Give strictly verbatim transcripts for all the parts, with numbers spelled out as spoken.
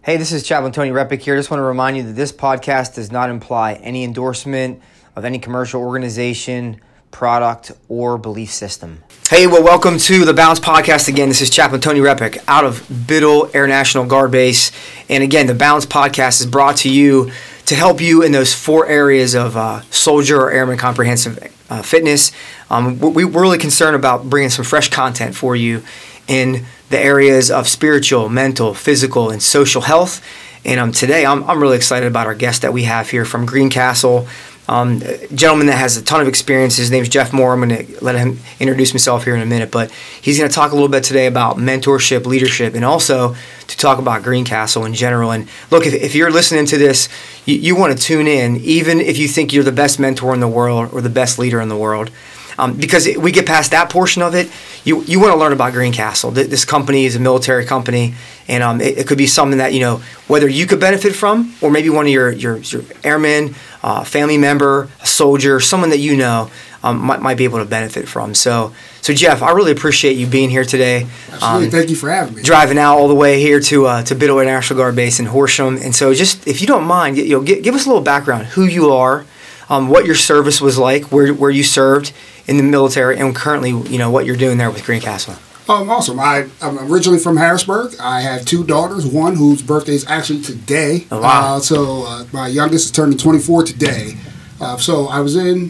Hey, this is Chaplain Tony Repic here. Just want to remind you that this podcast does not imply any endorsement of any commercial organization, product, or belief system. Hey, well, welcome to the Balance Podcast again. This is Chaplain Tony Repic out of Biddle Air National Guard Base. And again, the Balance Podcast is brought to you to help you in those four areas of uh, soldier or airman comprehensive uh, fitness. Um, we, we're really concerned about bringing some fresh content for you in the areas of spiritual, mental, physical, and social health. And um, today, I'm, I'm really excited about our guest that we have here from Greencastle. Um, a gentleman that has a ton of experience. His name's Jeff Moore. I'm going to let him introduce himself here in a minute. But he's going to talk a little bit today about mentorship, leadership, and also to talk about Greencastle in general. And look, if, if you're listening to this, you, you want to tune in, even if you think you're the best mentor in the world or the best leader in the world. Um, because we get past that portion of it, you you want to learn about Greencastle. This company is a military company, and um, it, it could be something that, you know, whether you could benefit from, or maybe one of your your, your airmen, uh, family member, a soldier, someone that you know um, might might be able to benefit from. So, so Jeff, I really appreciate you being here today. Absolutely, um, thank you for having me. Driving out all the way here to uh, to Biddle Air National Guard Base in Horsham, and so just if you don't mind, you know, give, give us a little background, who you are, um, what your service was like, where where you served in the military, and currently, you know, what you're doing there with Greencastle. Um, awesome. I, I'm originally from Harrisburg. I have two daughters, one whose birthday is actually today. Oh, wow. Uh, so uh, my youngest is turning twenty-four today. Uh, so I was in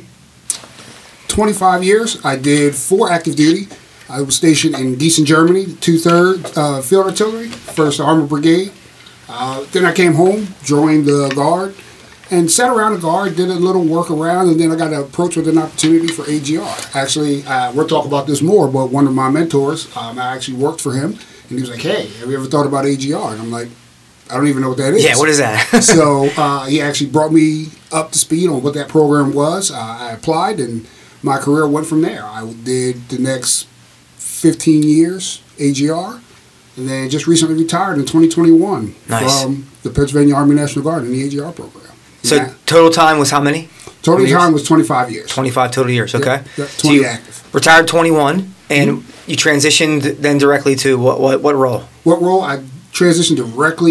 twenty-five years. I did four active duty. I was stationed in Gießen, Germany, two-thirds uh, Field Artillery, first Armored Brigade. Uh, then I came home, joined the Guard, and sat around the Guard, did a little work around, and then I got approached with an opportunity for A G R. Actually, uh, we'll talk about this more, but one of my mentors, um, I actually worked for him, and he was like, hey, have you ever thought about A G R? And I'm like, I don't even know what that is. Yeah, what is that? So uh, he actually brought me up to speed on what that program was. Uh, I applied, and my career went from there. I did the next fifteen years A G R, and then just recently retired in twenty twenty-one nice. From the Pennsylvania Army National Guard in the A G R program. So yeah. Total time was how many? Total time was twenty-five years. twenty-five total years, okay. Yep, yep, twenty so active. Retired twenty-one, and mm-hmm. you transitioned then directly to what, what what role? What role? I transitioned directly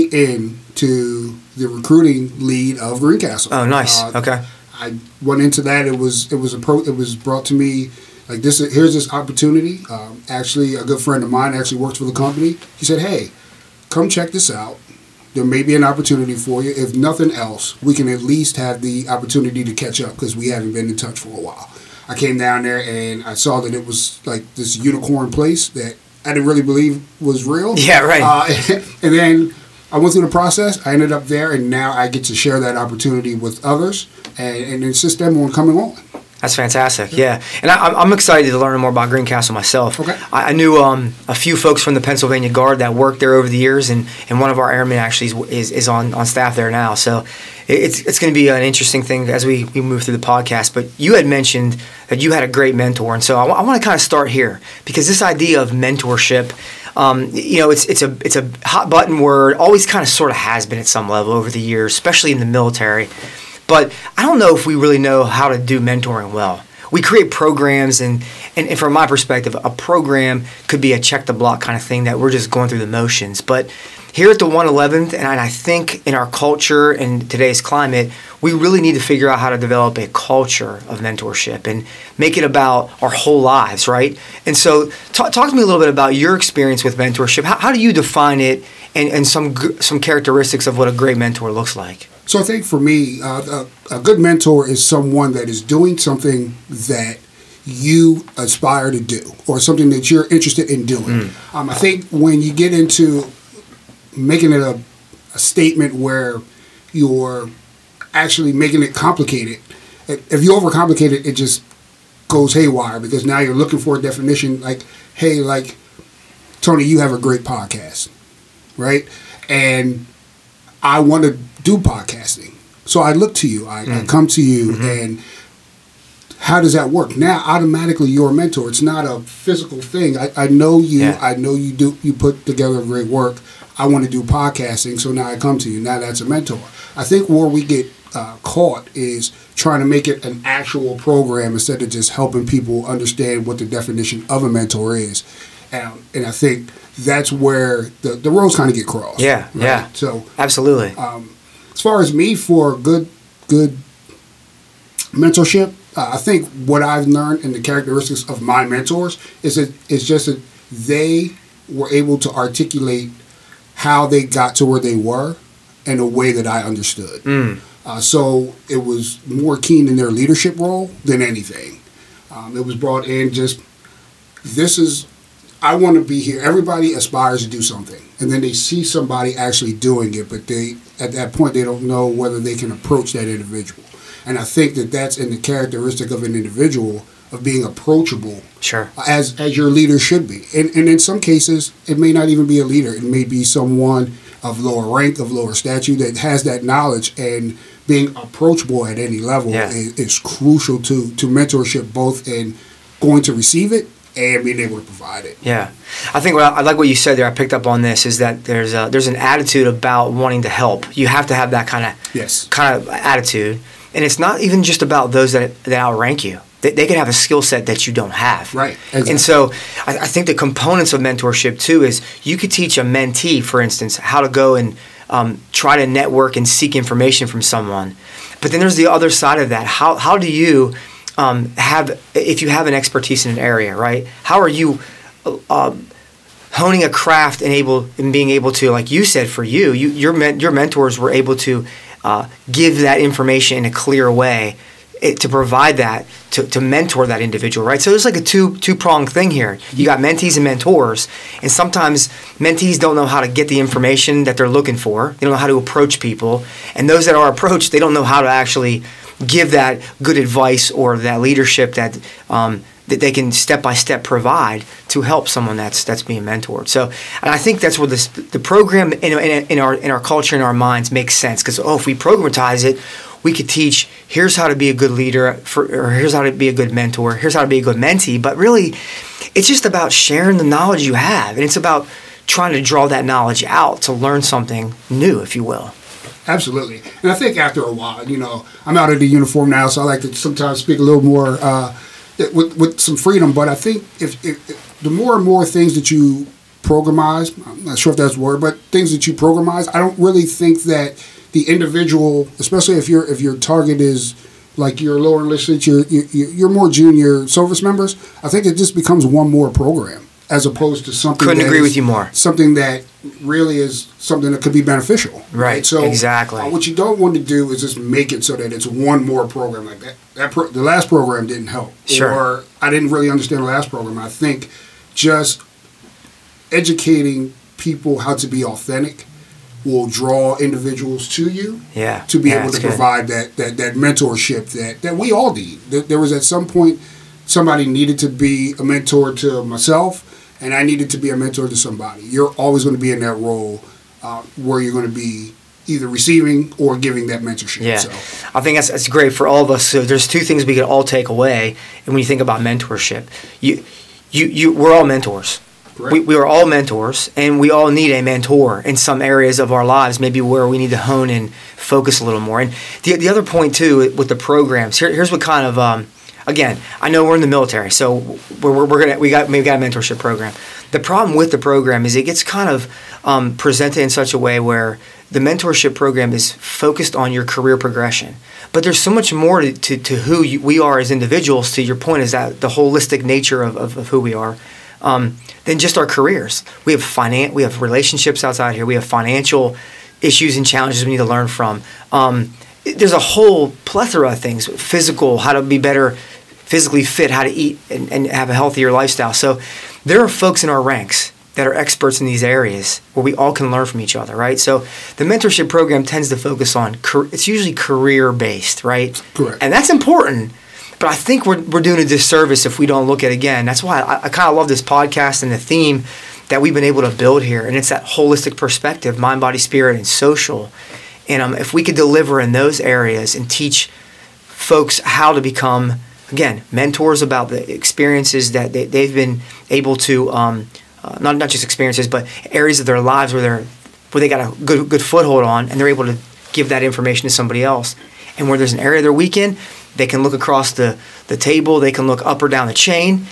into the recruiting lead of Greencastle. Oh, nice. Uh, okay. I went into that. It was it was a pro, it was brought to me like this. Here's this opportunity. Um, actually, a good friend of mine actually works for the company. He said, "Hey, come check this out. There may be an opportunity for you. If nothing else, we can at least have the opportunity to catch up because we haven't been in touch for a while." I came down there and I saw that it was like this unicorn place that I didn't really believe was real. Yeah, right. Uh, and then I went through the process. I ended up there, and now I get to share that opportunity with others and, and insist them on coming on. That's fantastic, yeah. And I, I'm excited to learn more about Greencastle myself. Okay. I, I knew um, a few folks from the Pennsylvania Guard that worked there over the years, and, and one of our airmen actually is is, is on, on staff there now. So it's it's going to be an interesting thing as we, we move through the podcast. But you had mentioned that you had a great mentor, and so I, w- I want to kind of start here because this idea of mentorship, um, you know, it's it's a it's a hot button word. Always kind of sort of has been at some level over the years, especially in the military. But I don't know if we really know how to do mentoring well. We create programs, and, and, and from my perspective, a program could be a check-the-block kind of thing that we're just going through the motions. But here at the one eleventh, and I think in our culture and today's climate, we really need to figure out how to develop a culture of mentorship and make it about our whole lives, right? And so talk, talk to me a little bit about your experience with mentorship. How, how do you define it, and, and some some characteristics of what a great mentor looks like? So I think for me, uh, a, a good mentor is someone that is doing something that you aspire to do or something that you're interested in doing. Mm. Um, I think when you get into making it a, a statement where you're actually making it complicated, if you overcomplicate it, it just goes haywire because now you're looking for a definition like, hey, like, Tony, you have a great podcast, right? And I want to do podcasting. So I look to you. I, mm. I come to you, mm-hmm. and how does that work? Now, automatically, you're a mentor. It's not a physical thing. I, I know you. Yeah. I know you do. You put together great work. I want to do podcasting, so now I come to you. Now that's a mentor. I think where we get uh, caught is trying to make it an actual program instead of just helping people understand what the definition of a mentor is. Um, and I think that's where the, the roads kind of get crossed. Yeah, right? yeah. So absolutely. Um, as far as me for good good mentorship, uh, I think what I've learned in the characteristics of my mentors is that it's just that they were able to articulate how they got to where they were in a way that I understood. Mm. Uh, so it was more keen in their leadership role than anything. Um, it was brought in just, this is, I want to be here. Everybody aspires to do something. And then they see somebody actually doing it, but they, at that point, they don't know whether they can approach that individual. And I think that that's in the characteristic of an individual of being approachable. Sure. As as your leader should be. And, and in some cases, it may not even be a leader. It may be someone of lower rank, of lower stature that has that knowledge, and being approachable at any level yeah. is, is crucial to, to mentorship, both in going to receive it and being able to provide it. Yeah. I think what I, I like what you said there, I picked up on this, is that there's a, there's an attitude about wanting to help. You have to have that kind of yes. kind of attitude. And it's not even just about those that, that outrank you. They, they can have a skill set that you don't have. Right. Exactly. And so I, I think the components of mentorship, too, is you could teach a mentee, for instance, how to go and um, try to network and seek information from someone. But then there's the other side of that. How, how do you um, have, if you have an expertise in an area, right, how are you uh, honing a craft and able and being able to, like you said, for you, you your, men, your mentors were able to Uh, give that information in a clear way, it, to provide that, to, to mentor that individual, right? So there's like a two, two-pronged thing here. You got mentees and mentors, and sometimes mentees don't know how to get the information that they're looking for. They don't know how to approach people. And those that are approached, they don't know how to actually give that good advice or that leadership that um, that they can step-by-step provide to help someone that's that's being mentored. So, and I think that's where this, the program in, in, in our in our culture, in our minds, makes sense. Because, oh, if we programatize it, we could teach, here's how to be a good leader, for, or here's how to be a good mentor, here's how to be a good mentee. But really, it's just about sharing the knowledge you have. And it's about trying to draw that knowledge out to learn something new, if you will. Absolutely. And I think after a while, you know, I'm out of the uniform now, so I like to sometimes speak a little more uh, with, with some freedom. But I think if, if, if the more and more things that you programize, I'm not sure if that's a word, but things that you programize, I don't really think that the individual, especially if your if your target is like your lower enlisted, your your, your more junior service members, I think it just becomes one more program as opposed to something. Couldn't that agree is, with you more. Something that really is something that could be beneficial. Right. right? So exactly. Uh, what you don't want to do is just make it so that it's one more program like that. That pro- the last program didn't help. Sure. Or I didn't really understand the last program. I think just educating people how to be authentic will draw individuals to you. Yeah. To be yeah, able to good. provide that, that that mentorship that, that we all need. There was at some point somebody needed to be a mentor to myself, and I needed to be a mentor to somebody. You're always going to be in that role uh, where you're going to be either receiving or giving that mentorship. Yeah, so. I think that's that's great for all of us. So there's two things we can all take away, and when you think about mentorship, you you you we're all mentors. We, we are all mentors, and we all need a mentor in some areas of our lives, maybe where we need to hone and focus a little more. And the the other point, too, with the programs, here, here's what kind of, um, again, I know we're in the military, so we're, we're, we're gonna we got maybe got a mentorship program. The problem with the program is it gets kind of um, presented in such a way where the mentorship program is focused on your career progression. But there's so much more to, to, to who you, we are as individuals, to your point, is that the holistic nature of, of, of who we are. Um, than just our careers. We have finan- we have relationships outside here. We have financial issues and challenges we need to learn from. Um, there's a whole plethora of things. Physical, how to be better physically fit, how to eat and, and have a healthier lifestyle. So there are folks in our ranks that are experts in these areas where we all can learn from each other, right? So the mentorship program tends to focus on, car- it's usually career-based, right? Correct. And that's important. But I think we're we're doing a disservice if we don't look at it again. That's why I, I kind of love this podcast and the theme that we've been able to build here. And it's that holistic perspective, mind, body, spirit, and social. And um, if we could deliver in those areas and teach folks how to become, again, mentors about the experiences that they, they've been able to, um, uh, not not just experiences, but areas of their lives where they're where they got a good good foothold on, and they're able to give that information to somebody else. And where there's an area they're weak in, they can look across the, the table, they can look up or down the chain,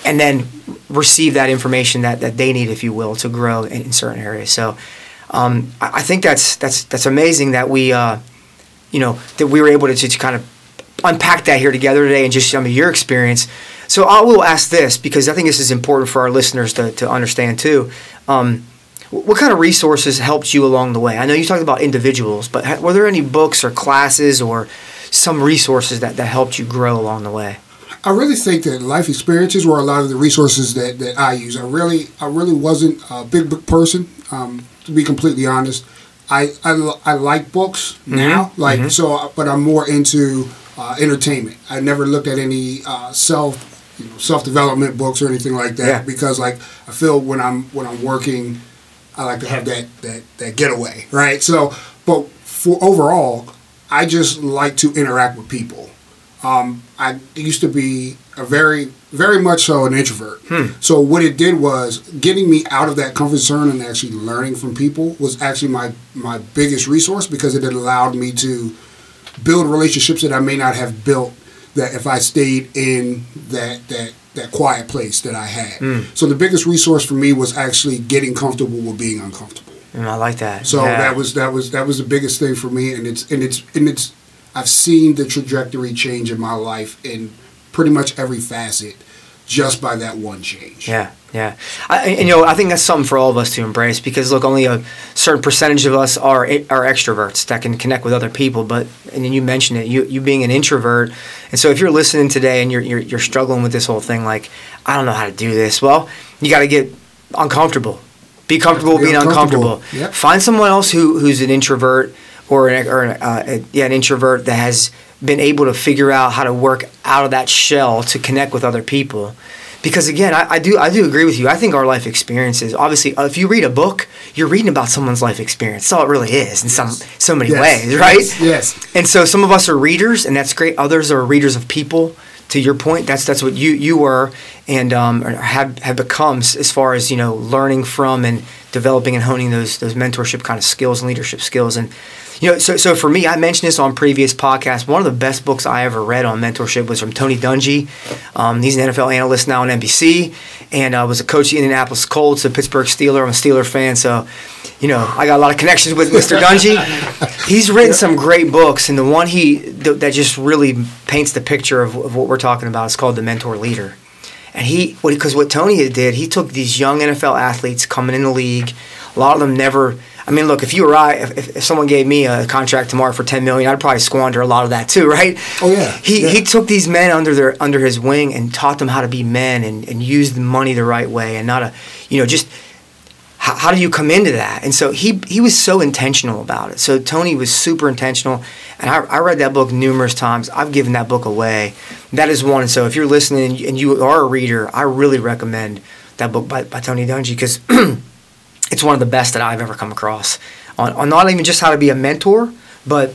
and then receive that information that, that they need, if you will, to grow in, in certain areas. So um, I, I think that's that's that's amazing that we uh, you know that we were able to just kind of unpack that here together today and just some of your experience. So I will ask this, because I think this is important for our listeners to, to understand too. Um, what kind of resources helped you along the way? I know you talked about individuals, but were there any books or classes or some resources that, that helped you grow along the way? I really think that life experiences were a lot of the resources that, that I use. I really I really wasn't a big book person, um, to be completely honest. I, I, I like books now, mm-hmm. like mm-hmm. so, but I'm more into uh, entertainment. I never looked at any uh, self you know, self development books or anything like that, yeah. because like I feel when I'm when I'm working, I like to have that that that getaway, right? So, but for overall, I just like to interact with people. Um, I used to be a very, very much so an introvert. Hmm. So what it did was getting me out of that comfort zone and actually learning from people was actually my, my biggest resource, because it allowed me to build relationships that I may not have built that if I stayed in that that, that quiet place that I had. Hmm. So the biggest resource for me was actually getting comfortable with being uncomfortable. Mm, I like that. So yeah. that was that was that was the biggest thing for me, and it's and it's and it's. I've seen the trajectory change in my life in pretty much every facet just by that one change. Yeah, yeah. I, and, you know, I think that's something for all of us to embrace, because, look, only a certain percentage of us are are extroverts that can connect with other people. But, and then you mentioned it, you you being an introvert. And so if you're listening today and you're you're, you're struggling with this whole thing, like, I don't know how to do this, well, you got to get uncomfortable. Be comfortable be being uncomfortable. uncomfortable. Yep. Find someone else who who's an introvert, or an, or an, uh, a, yeah, an introvert that has been able to figure out how to work out of that shell to connect with other people. Because again, I, I do I do agree with you. I think our life experiences, obviously, uh, if you read a book, you're reading about someone's life experience. That's all it really is in yes. some so many yes. ways, right? Yes. yes. And so some of us are readers, and that's great. Others are readers of people. To your point, that's that's what you you were and um, have have become, as far as, you know, learning from and developing and honing those those mentorship kind of skills and leadership skills. And you know, so so for me, I mentioned this on previous podcasts. One of the best books I ever read on mentorship was from Tony Dungy. Um, he's an N F L analyst now on N B C, and uh, was a coach of the Indianapolis Colts, a Pittsburgh Steeler. I'm a Steeler fan, so you know I got a lot of connections with Mister Dungy. He's written some great books, and the one he th- that just really paints the picture of, of what we're talking about is called The Mentor Leader. And he, because what Tony did, he took these young N F L athletes coming in the league. A lot of them never. I mean, look, if you or I, if, if someone gave me a contract tomorrow for ten million dollars, I'd probably squander a lot of that too, right? Oh yeah. He yeah. he took these men under their under his wing and taught them how to be men and, and use the money the right way, and not a, you know, just how, how do you come into that? And so he he was so intentional about it. So Tony was super intentional, and I, I read that book numerous times. I've given that book away. That is one. And so if you're listening and you are a reader, I really recommend that book by, by Tony Dungy, because it's one of the best that I've ever come across on, on not even just how to be a mentor, but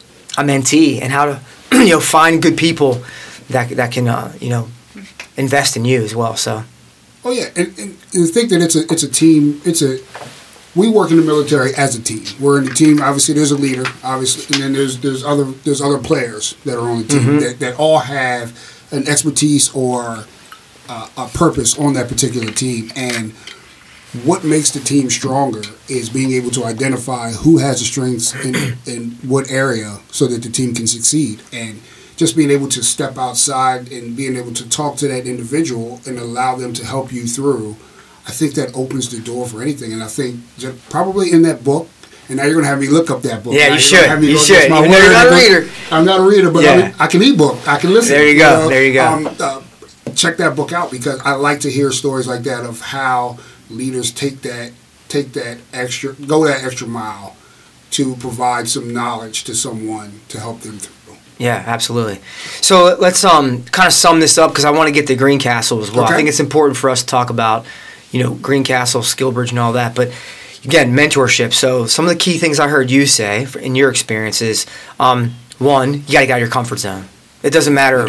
a mentee, and how to you know find good people that that can uh, you know invest in you as well. So. Oh yeah, and, and, and think that it's a it's a team. It's a we work in the military as a team. We're in the team. Obviously, there's a leader. Obviously, and then there's there's other there's other players that are on the team mm-hmm. that, that all have an expertise or uh, a purpose on that particular team. And what makes the team stronger is being able to identify who has the strengths in in what area, so that the team can succeed. And just being able to step outside and being able to talk to that individual and allow them to help you through, I think that opens the door for anything. And I think just probably in that book, and now you're going to have me look up that book. Yeah, now you should. You should. My Even though you're not a reader. I'm not a reader, but yeah. I, mean, I can e-book. I can listen. There you go. You know? There you go. Um, uh, check that book out, because I like to hear stories like that of how leaders take that, take that extra, go that extra mile to provide some knowledge to someone to help them through. Yeah, absolutely. So let's um kind of sum this up, because I want to get to Greencastle as well. Okay. I think it's important for us to talk about, you know, Greencastle, Skillbridge, and all that. But again, mentorship. So some of the key things I heard you say in your experiences, um, one, you got to get out of your comfort zone. It doesn't matter do.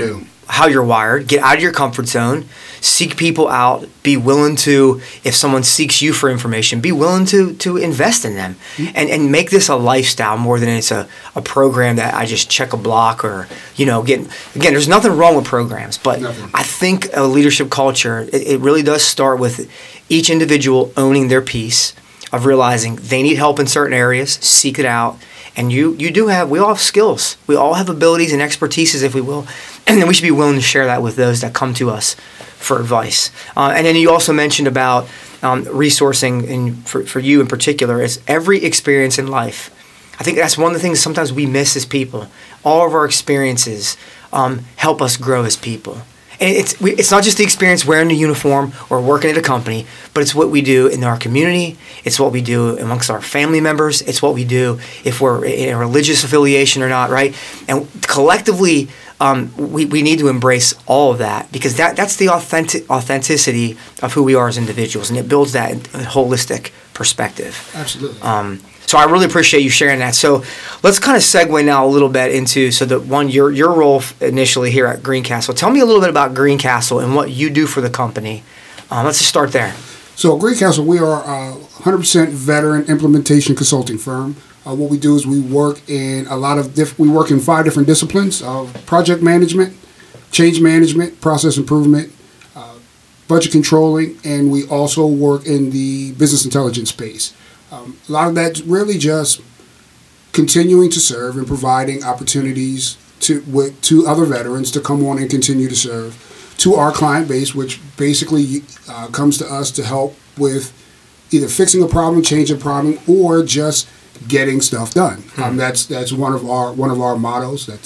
how you're wired, get out of your comfort zone, seek people out, be willing to, if someone seeks you for information, be willing to to invest in them, mm-hmm. and, and make this a lifestyle more than it's a, a program that I just check a block or, you know, get, again, there's nothing wrong with programs, but nothing. I think a leadership culture, it, it really does start with each individual owning their piece, of realizing they need help in certain areas, seek it out. And you you do have, we all have skills. We all have abilities and expertises, if we will. And then we should be willing to share that with those that come to us for advice. Uh, and then you also mentioned about um, resourcing, and for, for you in particular, is every experience in life. I think that's one of the things sometimes we miss as people. All of our experiences um, help us grow as people. And it's we, it's not just the experience wearing the uniform or working at a company, but it's what we do in our community. It's what we do amongst our family members. It's what we do if we're in a religious affiliation or not, right? And collectively, um, we, we need to embrace all of that, because that, that's the authentic authenticity of who we are as individuals, and it builds that holistic perspective. Absolutely. Um, So I really appreciate you sharing that. So let's kind of segue now a little bit into, so that one, your your role initially here at Greencastle. Tell me a little bit about Greencastle and what you do for the company. Um, let's just start there. So Greencastle, we are a one hundred percent veteran implementation consulting firm. Uh, what we do is we work in a lot of diff- we work in five different disciplines of project management, change management, process improvement, uh, budget controlling, and we also work in the business intelligence space. Um, a lot of that's really just continuing to serve and providing opportunities to with, to other veterans to come on and continue to serve, to our client base, which basically uh, comes to us to help with either fixing a problem, changing a problem, or just getting stuff done. Hmm. Um, that's that's one of our one of our mottos. That's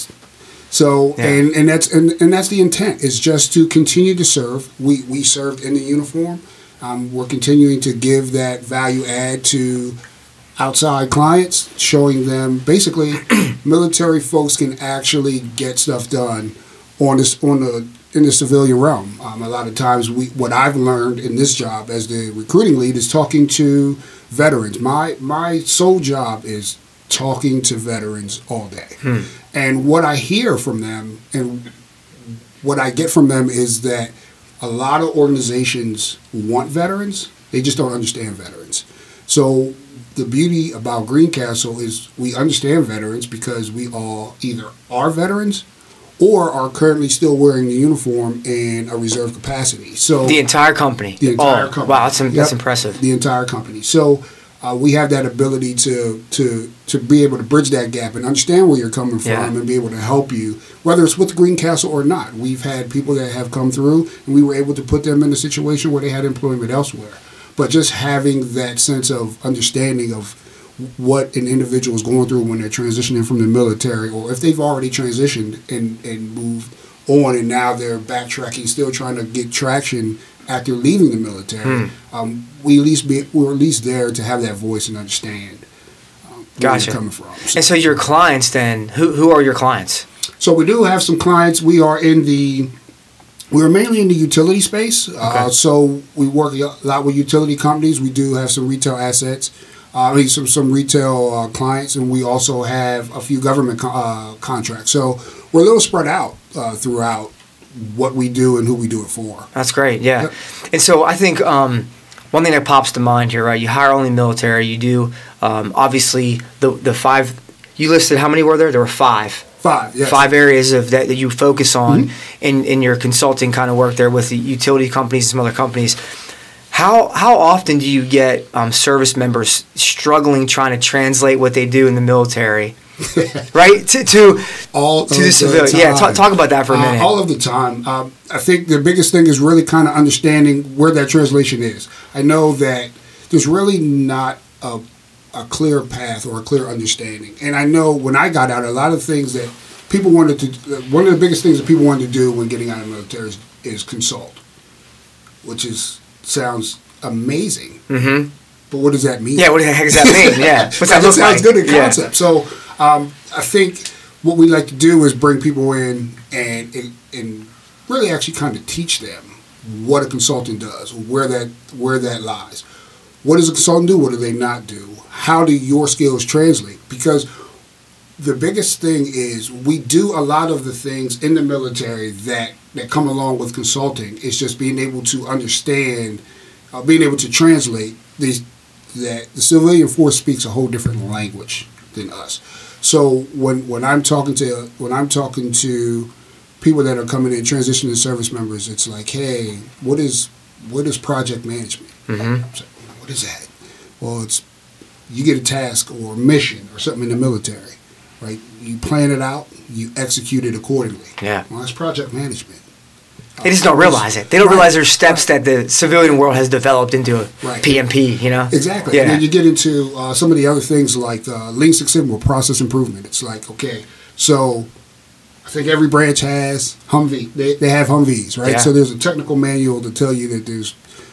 so yeah. and, and that's and, and that's the intent, is just to continue to serve. We we served in the uniform. Um, we're continuing to give that value add to outside clients, showing them basically military folks can actually get stuff done on this on the in the civilian realm. Um, a lot of times, we what I've learned in this job as the recruiting lead is talking to veterans. My my sole job is talking to veterans all day, hmm. and what I hear from them and what I get from them is that a lot of organizations want veterans. They just don't understand veterans. So the beauty about Greencastle is we understand veterans because we all either are veterans or are currently still wearing the uniform in a reserve capacity. So the entire company. The entire oh, company. Wow, that's, that's yep, impressive. The entire company. So uh, we have that ability to to to be able to bridge that gap and understand where you're coming from, yeah. and be able to help you, whether it's with Greencastle or not. We've had people that have come through, and we were able to put them in a situation where they had employment elsewhere. But just having that sense of understanding of what an individual is going through when they're transitioning from the military, or if they've already transitioned and, and moved on and now they're backtracking, still trying to get traction after leaving the military, hmm. um, we at least be, we're at least there to have that voice and understand um, where gotcha. you're coming from. So, and so your clients then, who who are your clients? So we do have some clients. We are in the We're mainly in the utility space. Okay. Uh, so we work a lot with utility companies. We do have some retail assets. Uh, I mean, some, some retail uh, clients, and we also have a few government co- uh, contracts. So we're a little spread out uh, throughout what we do and who we do it for. That's great, yeah. Yep. And so I think um, one thing that pops to mind here, right, you hire only military. You do, um, obviously, the the five, you listed, how many were there? There were five. Five, yes. Five areas of that, that you focus on mm-hmm. in, in your consulting kind of work there with the utility companies and some other companies. How how often do you get um, service members struggling trying to translate what they do in the military, right, to to, all to the civilian? Yeah, talk, talk about that for a minute. Uh, all of the time. Um, I think the biggest thing is really kind of understanding where that translation is. I know that there's really not a a clear path or a clear understanding. And I know when I got out, a lot of things that people wanted to, one of the biggest things that people wanted to do when getting out of the military is, is consult, which is sounds amazing. Mm-hmm. But what does that mean? Yeah, what the heck does that mean? Yeah. What's that look like? Sounds good in concept. Yeah. So um, I think what we like to do is bring people in and, and, and really actually kind of teach them what a consultant does, where that where that lies. What does a consultant do? What do they not do? How do your skills translate? Because the biggest thing is we do a lot of the things in the military that, that come along with consulting. It's just being able to understand, uh, being able to translate these, that the civilian force speaks a whole different language than us. So when when I'm talking to when I'm talking to people that are coming in transitioning service members, it's like, hey, what is what is project management? Mm-hmm. Like, what is that? Well, it's you get a task or a mission or something in the military, right? You plan it out, you execute it accordingly. Yeah. Well, that's project management. They just don't realize it. They don't right. realize there's steps right. that the civilian world has developed into a right. P M P, you know? Exactly. Yeah. And then you get into uh, some of the other things like uh, Lean Six Sigma, process improvement. It's like, okay, so I think every branch has Humvee. They, they have Humvees, right? Yeah. So there's a technical manual to tell you that there's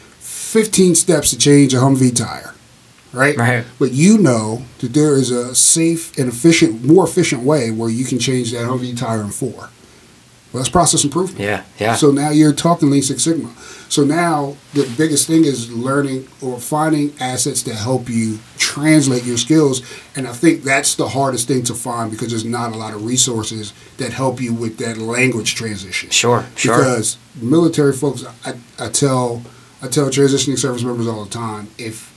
fifteen steps to change a Humvee tire, right? Right. But you know that there is a safe and efficient, more efficient way where you can change that Humvee tire in four. Well, that's process improvement. Yeah, yeah. So now you're talking Lean Six Sigma. So now the biggest thing is learning or finding assets that help you translate your skills. And I think that's the hardest thing to find because there's not a lot of resources that help you with that language transition. Sure, sure. Because military folks, I, I tell I tell transitioning service members all the time, if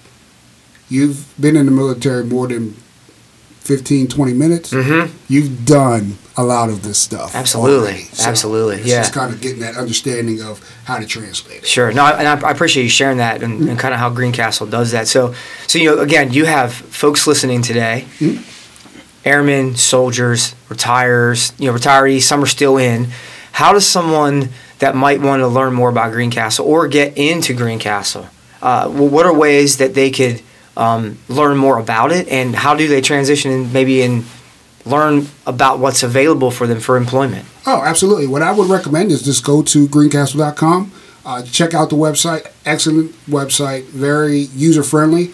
you've been in the military more than fifteen, twenty minutes, mm-hmm. you've done a lot of this stuff. Absolutely. So Absolutely. It's yeah. just kind of getting that understanding of how to translate it. Sure. No, and I, I appreciate you sharing that and, mm-hmm. and kind of how Greencastle does that. So, so you know, again, you have folks listening today, mm-hmm. airmen, soldiers, retires, you know, retirees, some are still in. How does someone that might want to learn more about Greencastle or get into Greencastle, uh, well, what are ways that they could um, learn more about it, and how do they transition and maybe in learn about what's available for them for employment? Oh, absolutely. What I would recommend is just go to greencastle dot com, uh, check out the website. Excellent website, very user-friendly.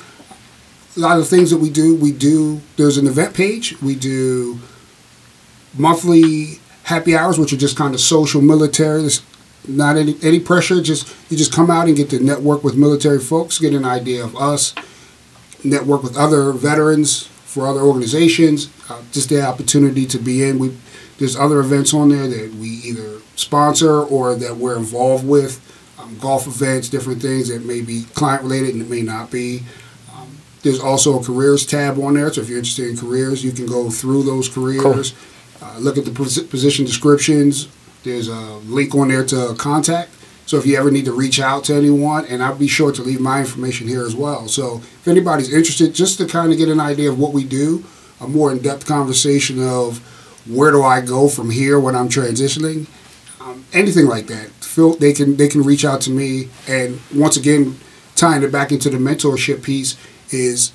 A lot of things that we do, we do, there's an event page. We do monthly happy hours, which are just kind of social military. There's not any, any pressure. Just you just come out and get to network with military folks, get an idea of us, network with other veterans for other organizations, uh, just the opportunity to be in. We There's other events on there that we either sponsor or that we're involved with, um, golf events, different things that may be client-related and it may not be. Um, there's also a careers tab on there, so if you're interested in careers, you can go through those careers, cool. uh, look at the position descriptions. There's a link on there to contact. So if you ever need to reach out to anyone, and I'll be sure to leave my information here as well. So if anybody's interested, just to kind of get an idea of what we do, a more in-depth conversation of where do I go from here when I'm transitioning, um, anything like that, feel they can they can reach out to me. And once again, tying it back into the mentorship piece is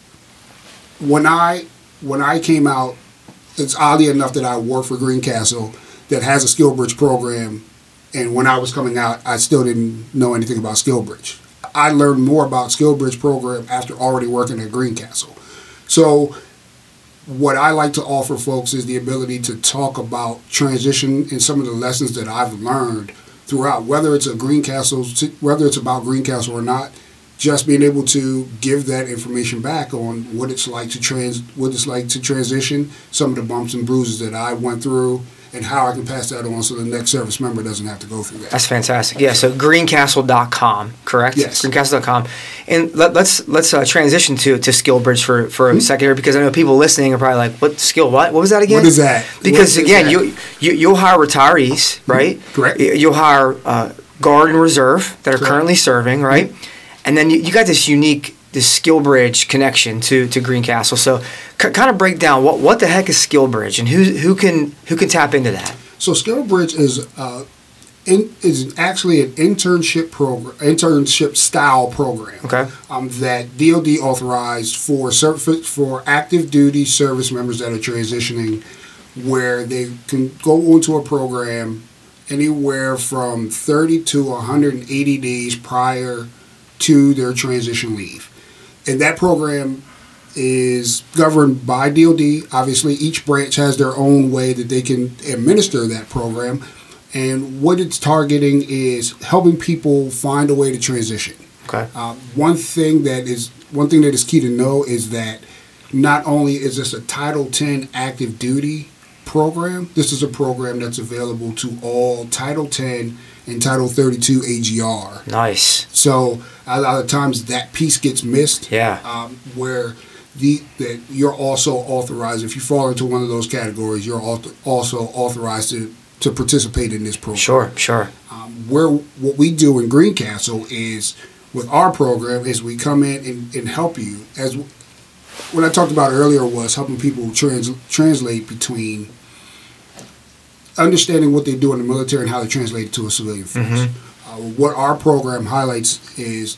when I when I came out, it's oddly enough that I work for Greencastle that has a SkillBridge program. And when I was coming out, I still didn't know anything about SkillBridge. I learned more about SkillBridge program after already working at Greencastle. So what I like to offer folks is the ability to talk about transition and some of the lessons that I've learned throughout, whether it's a Greencastle, whether it's about Greencastle or not, just being able to give that information back on what it's like to trans, what it's like to transition, some of the bumps and bruises that I went through, and how I can pass that on so the next service member doesn't have to go through that. That's fantastic. Yeah, so greencastle dot com, correct? Yes. greencastle dot com. And let, let's let's uh, transition to to SkillBridge for, for a mm-hmm. second here, because I know people listening are probably like, what skill, what? What was that again? What is that? Because, what again, that? You, you, you'll hire retirees, right? Mm-hmm. Correct. You'll hire uh, Guard and Reserve that are Correct. currently serving, right? Mm-hmm. And then you, you got this unique, this SkillBridge connection to, to Greencastle. So c- kind of break down, what what the heck is SkillBridge, and who who can who can tap into that? So SkillBridge is uh, in, is actually an internship program, internship style program. Okay. Um, that D O D authorized for service for active duty service members that are transitioning, where they can go into a program anywhere from thirty to one hundred eighty days prior to their transition leave, and that program is governed by D O D. Obviously, each branch has their own way that they can administer that program. And what it's targeting is helping people find a way to transition. Okay. Uh, one thing that is one thing that is key to know is that not only is this a Title ten active duty program, this is a program that's available to all Title ten and Title thirty-two A G R. Nice. So a lot of times that piece gets missed. Yeah. Um, where the that you're also authorized, if you fall into one of those categories, you're also authorized to, to participate in this program. Sure, sure. Um, where what we do in Greencastle is, with our program, is we come in and, and help you. As what I talked about earlier was helping people trans, translate between understanding what they do in the military and how they translate it to a civilian force. Mm-hmm. Uh, what our program highlights is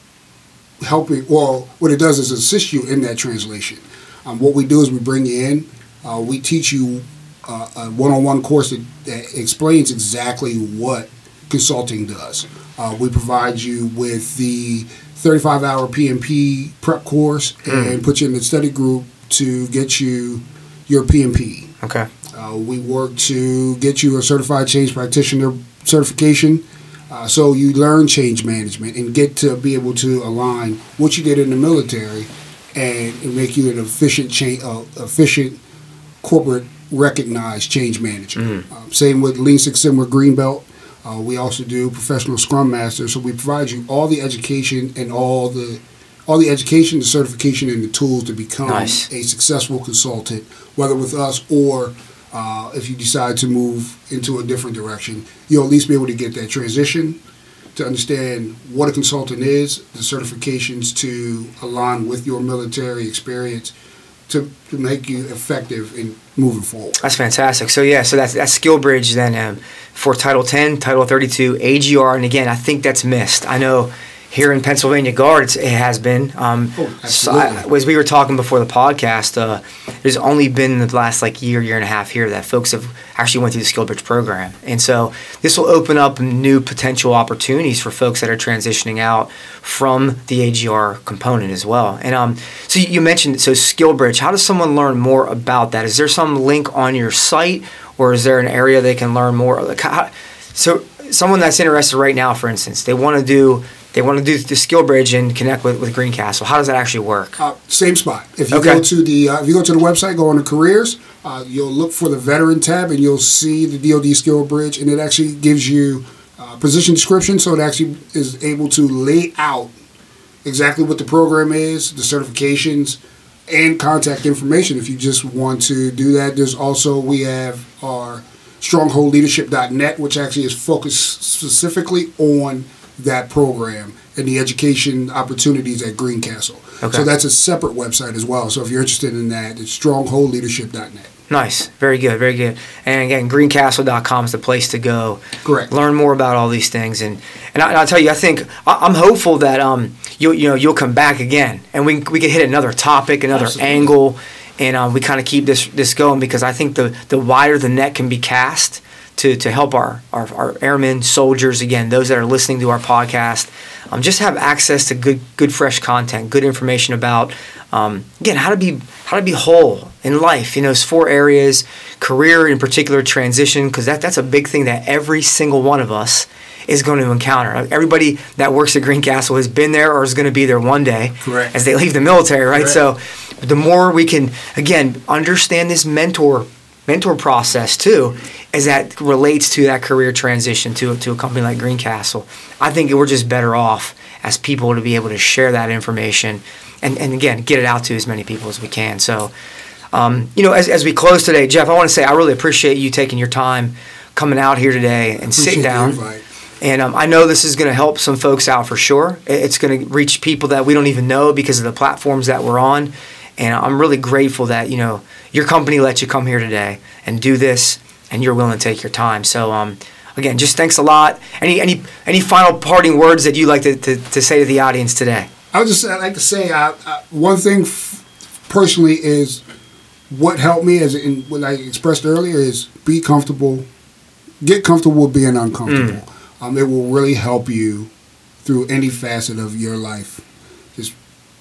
helping, well, what it does is assist you in that translation. Um, what we do is we bring you in, uh, we teach you uh, a one-on-one course that, that explains exactly what consulting does. Uh, we provide you with the thirty-five hour P M P prep course mm. and put you in the study group to get you your P M P. Okay. Uh, we work to get you a certified change practitioner certification, uh, so you learn change management and get to be able to align what you did in the military and, and make you an efficient, cha- uh, efficient corporate recognized change manager. Mm. Um, same with Lean Six Sigma Green Belt. Uh, we also do professional Scrum Master, so we provide you all the education and all the all the education, the certification, and the tools to become nice. a successful consultant, whether with us or uh, if you decide to move into a different direction. You'll at least be able to get that transition, to understand what a consultant is, the certifications to align with your military experience, to, to make you effective in moving forward. That's fantastic. So yeah, so that's that's SkillBridge then um, for Title ten, Title thirty-two, A G R, and again, I think that's missed. I know here in Pennsylvania Guards it has been. Um, oh, so I, as we were talking before the podcast, uh, there's only been the last like year, year and a half here that folks have actually went through the SkillBridge program, and so this will open up new potential opportunities for folks that are transitioning out from the A G R component as well. And um, so you mentioned so SkillBridge. How does someone learn more about that? Is there some link on your site, or is there an area they can learn more? Like how, so someone that's interested right now, for instance, they want to do. They want to do the SkillBridge and connect with, with Greencastle. How does that actually work? Uh, same spot. If you okay. go to the uh, if you go to the website, go on to careers, uh, you'll look for the veteran tab, and you'll see the D O D SkillBridge, and it actually gives you uh, position description, so it actually is able to lay out exactly what the program is, the certifications, and contact information if you just want to do that. There's also, we have our stronghold leadership dot net, which actually is focused specifically on that program and the education opportunities at Greencastle. Okay. So that's a separate website as well. So if you're interested in that, it's stronghold leadership dot net. Nice. Very good. Very good. And again, greencastle dot com is the place to go. Correct. Learn more about all these things. And and, I, and I'll tell you, I think I'm hopeful that um you you know you'll come back again and we we could hit another topic, another Absolutely. angle, and um, we kind of keep this this going, because I think the the wider the net can be cast to to help our, our, our airmen, soldiers, again, those that are listening to our podcast, um, just have access to good good fresh content, good information about um, again how to be how to be whole in life. You know, it's four areas: career, in particular, transition, because that that's a big thing that every single one of us is going to encounter. Everybody that works at Greencastle has been there or is going to be there one day. Correct. As they leave the military, right? Correct. So the more we can, again, understand this mentor mentor process too, as that relates to that career transition to, to a company like Greencastle, I think we're just better off as people to be able to share that information and, and again, get it out to as many people as we can. So, um, you know, as, as we close today, Jeff, I want to say I really appreciate you taking your time coming out here today and sitting down. And um, I know this is going to help some folks out for sure. It's going to reach people that we don't even know because of the platforms that we're on. And I'm really grateful that, you know, your company let you come here today and do this, and you're willing to take your time. So, um, again, just thanks a lot. Any any any final parting words that you'd like to, to, to say to the audience today? I would just I'd like to say uh, uh, one thing f- personally is what helped me, as in what I expressed earlier, is be comfortable, get comfortable with being uncomfortable. Mm. Um, it will really help you through any facet of your life. Just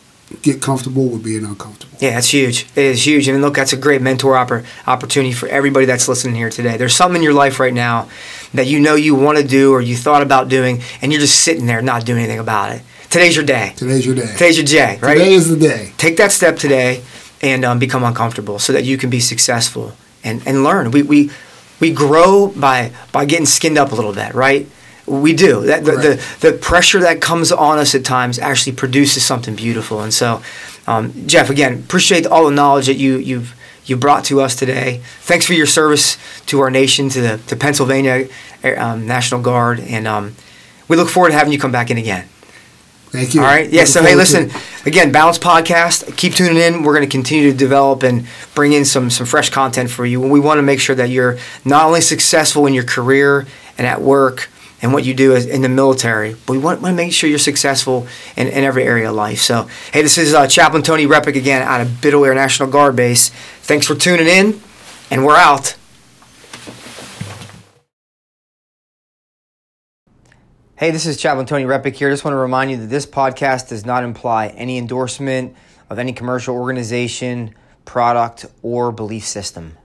get comfortable with being uncomfortable. Yeah, that's huge. It is huge. And look, that's a great mentor oppor- opportunity for everybody that's listening here today. There's something in your life right now that you know you want to do or you thought about doing, and you're just sitting there not doing anything about it. Today's your day. Today's your day. Today's your day, right? Today is the day. Take that step today. and um, become uncomfortable so that you can be successful and, and learn. We, we, we grow by, by getting skinned up a little bit, right? We do. That the, right. the, the pressure that comes on us at times actually produces something beautiful. And so, um, Jeff, again, appreciate all the knowledge that you, you've you brought to us today. Thanks for your service to our nation, to the to Pennsylvania um, National Guard, and um, we look forward to having you come back in again. Thank you. All right. Yeah. So hey, listen. Again, Balance Podcast. Keep tuning in. We're going to continue to develop and bring in some some fresh content for you. We want to make sure that you're not only successful in your career and at work and what you do in the military, but we want, want to make sure you're successful in, in every area of life. So, hey, this is uh, Chaplain Tony Repick again out of Biddle Air National Guard Base. Thanks for tuning in, and we're out. Hey, this is Chaplain Tony Repick here. Just want to remind you that this podcast does not imply any endorsement of any commercial organization, product, or belief system.